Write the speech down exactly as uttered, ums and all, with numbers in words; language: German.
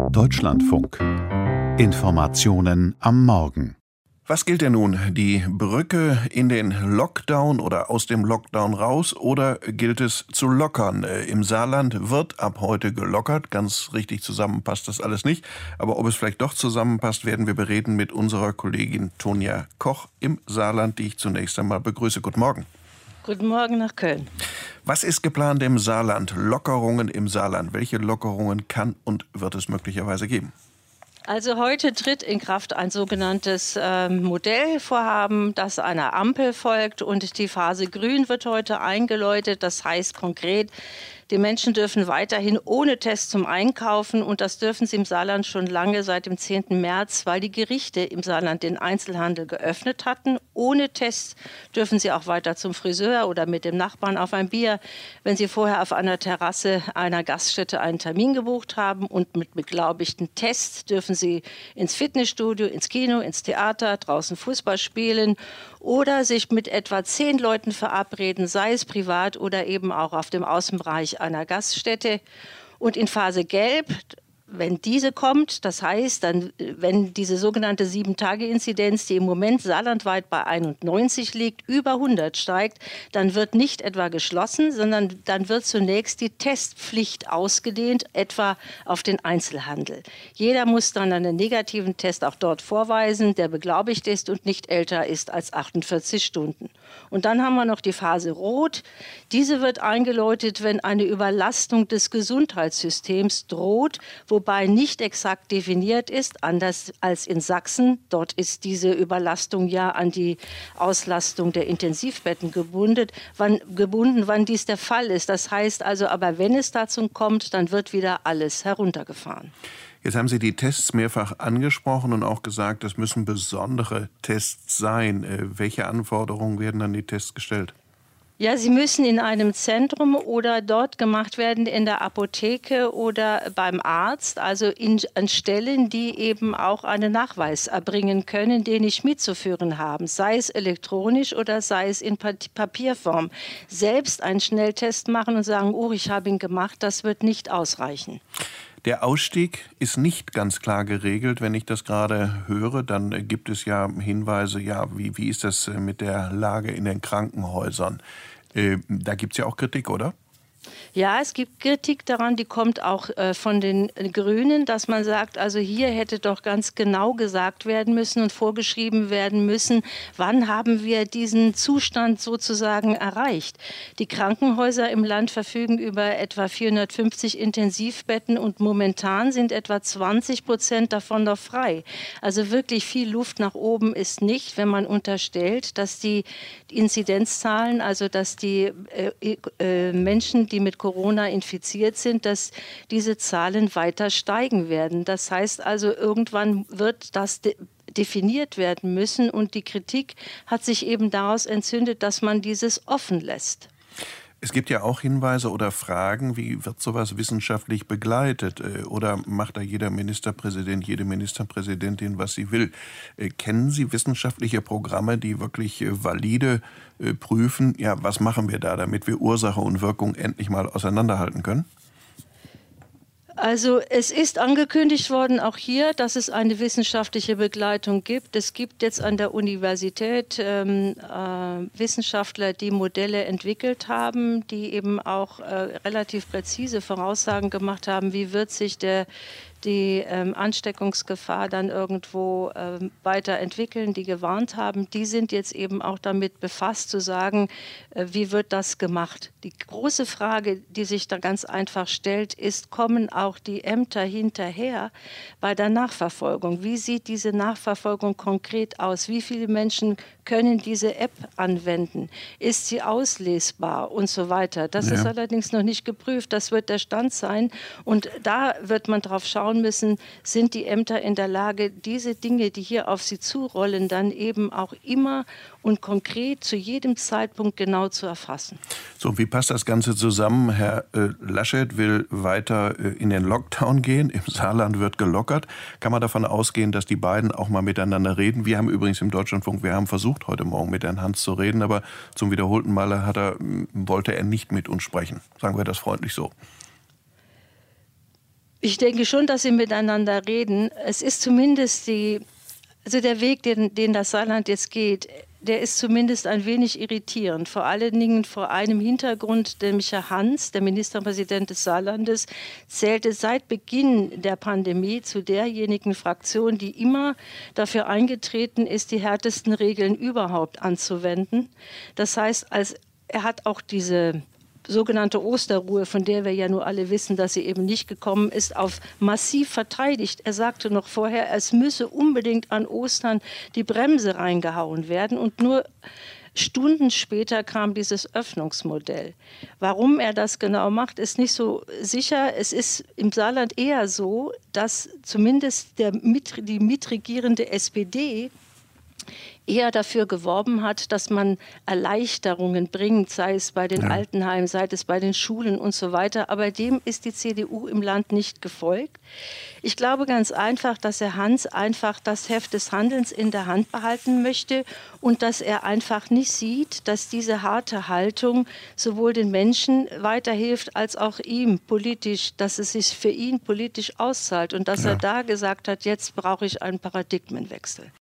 Deutschlandfunk. Informationen am Morgen. Was gilt denn nun? Die Brücke in den Lockdown oder aus dem Lockdown raus, oder gilt es zu lockern? Im Saarland wird ab heute gelockert. Ganz richtig zusammen passt das alles nicht. Aber ob es vielleicht doch zusammenpasst, werden wir bereden mit unserer Kollegin Tonja Koch im Saarland, die ich zunächst einmal begrüße. Guten Morgen. Guten Morgen nach Köln. Was ist geplant im Saarland? Lockerungen im Saarland. Welche Lockerungen kann und wird es möglicherweise geben? Also heute tritt in Kraft ein sogenanntes äh, Modellvorhaben, das einer Ampel folgt, und die Phase Grün wird heute eingeläutet. Das heißt konkret, die Menschen dürfen weiterhin ohne Test zum Einkaufen, und das dürfen sie im Saarland schon lange, seit dem zehnten März, weil die Gerichte im Saarland den Einzelhandel geöffnet hatten. Ohne Test dürfen sie auch weiter zum Friseur oder mit dem Nachbarn auf ein Bier, wenn sie vorher auf einer Terrasse einer Gaststätte einen Termin gebucht haben. Und mit beglaubigten Test dürfen sie ins Fitnessstudio, ins Kino, ins Theater, draußen Fußball spielen oder sich mit etwa zehn Leuten verabreden, sei es privat oder eben auch auf dem Außenbereich einer Gaststätte. Und in Phase Gelb, wenn diese kommt, das heißt, dann, wenn diese sogenannte sieben Tage Inzidenz, die im Moment saarlandweit bei einundneunzig liegt, über hundert steigt, dann wird nicht etwa geschlossen, sondern dann wird zunächst die Testpflicht ausgedehnt, etwa auf den Einzelhandel. Jeder muss dann einen negativen Test auch dort vorweisen, der beglaubigt ist und nicht älter ist als achtundvierzig Stunden. Und dann haben wir noch die Phase Rot. Diese wird eingeläutet, wenn eine Überlastung des Gesundheitssystems droht, wobei nicht exakt definiert ist, anders als in Sachsen. Dort ist diese Überlastung ja an die Auslastung der Intensivbetten gebunden, wann, gebunden, wann dies der Fall ist. Das heißt also, aber wenn es dazu kommt, dann wird wieder alles heruntergefahren. Jetzt haben Sie die Tests mehrfach angesprochen und auch gesagt, es müssen besondere Tests sein. Äh, welche Anforderungen werden an die Tests gestellt? Ja, sie müssen in einem Zentrum oder dort gemacht werden, in der Apotheke oder beim Arzt, also in, an Stellen, die eben auch einen Nachweis erbringen können, den ich mitzuführen habe, sei es elektronisch oder sei es in Papierform. Selbst einen Schnelltest machen und sagen, oh, ich habe ihn gemacht, das wird nicht ausreichen. Der Ausstieg ist nicht ganz klar geregelt. Wenn ich das gerade höre, dann gibt es ja Hinweise, ja, wie, wie ist das mit der Lage in den Krankenhäusern? Äh, da gibt es ja auch Kritik, oder? Ja, es gibt Kritik daran, die kommt auch äh, von den Grünen, dass man sagt, also hier hätte doch ganz genau gesagt werden müssen und vorgeschrieben werden müssen, wann haben wir diesen Zustand sozusagen erreicht. Die Krankenhäuser im Land verfügen über etwa vierhundertfünfzig Intensivbetten und momentan sind etwa zwanzig Prozent davon noch frei. Also wirklich viel Luft nach oben ist nicht, wenn man unterstellt, dass die Inzidenzzahlen, also dass die äh, äh, Menschen, die mit Corona infiziert sind, dass diese Zahlen weiter steigen werden. Das heißt also, irgendwann wird das de- definiert werden müssen, und die Kritik hat sich eben daraus entzündet, dass man dieses offen lässt. Es gibt ja auch Hinweise oder Fragen, wie wird sowas wissenschaftlich begleitet? Oder macht da jeder Ministerpräsident, jede Ministerpräsidentin, was sie will? Kennen Sie wissenschaftliche Programme, die wirklich valide prüfen, ja, was machen wir da, damit wir Ursache und Wirkung endlich mal auseinanderhalten können? Also es ist angekündigt worden, auch hier, dass es eine wissenschaftliche Begleitung gibt. Es gibt jetzt an der Universität ähm, äh, Wissenschaftler, die Modelle entwickelt haben, die eben auch äh, relativ präzise Voraussagen gemacht haben, wie wird sich der die ähm, Ansteckungsgefahr dann irgendwo ähm, weiterentwickeln, die gewarnt haben, die sind jetzt eben auch damit befasst zu sagen, äh, wie wird das gemacht. Die große Frage, die sich da ganz einfach stellt, ist, kommen auch die Ämter hinterher bei der Nachverfolgung? Wie sieht diese Nachverfolgung konkret aus? Wie viele Menschen können diese App anwenden? Ist sie auslesbar und so weiter? Das ja. ist allerdings noch nicht geprüft. Das wird der Stand sein. Und da wird man drauf schauen müssen, sind die Ämter in der Lage, diese Dinge, die hier auf sie zurollen, dann eben auch immer und konkret zu jedem Zeitpunkt genau zu erfassen. So, wie passt das Ganze zusammen? Herr äh, Laschet will weiter äh, in den Lockdown gehen. Im Saarland wird gelockert. Kann man davon ausgehen, dass die beiden auch mal miteinander reden? Wir haben übrigens im Deutschlandfunk, wir haben versucht, heute Morgen mit Herrn Hans zu reden, aber zum wiederholten Male hat er, wollte er nicht mit uns sprechen. Sagen wir das freundlich so. Ich denke schon, dass sie miteinander reden. Es ist zumindest die, also der Weg, den, den das Saarland jetzt geht, der ist zumindest ein wenig irritierend. Vor allen Dingen vor einem Hintergrund, nämlich Herr Hans, der Ministerpräsident des Saarlandes, zählte seit Beginn der Pandemie zu derjenigen Fraktion, die immer dafür eingetreten ist, die härtesten Regeln überhaupt anzuwenden. Das heißt, als er hat auch diese sogenannte Osterruhe, von der wir ja nur alle wissen, dass sie eben nicht gekommen ist, auf massiv verteidigt. Er sagte noch vorher, es müsse unbedingt an Ostern die Bremse reingehauen werden und nur Stunden später kam dieses Öffnungsmodell. Warum er das genau macht, ist nicht so sicher. Es ist im Saarland eher so, dass zumindest der, die mitregierende S P D eher dafür geworben hat, dass man Erleichterungen bringt, sei es bei den ja. Altenheimen, sei es bei den Schulen und so weiter. Aber dem ist die C D U im Land nicht gefolgt. Ich glaube ganz einfach, dass Herr Hans einfach das Heft des Handelns in der Hand behalten möchte und dass er einfach nicht sieht, dass diese harte Haltung sowohl den Menschen weiterhilft, als auch ihm politisch, dass es sich für ihn politisch auszahlt und dass ja. er da gesagt hat, jetzt brauche ich einen Paradigmenwechsel.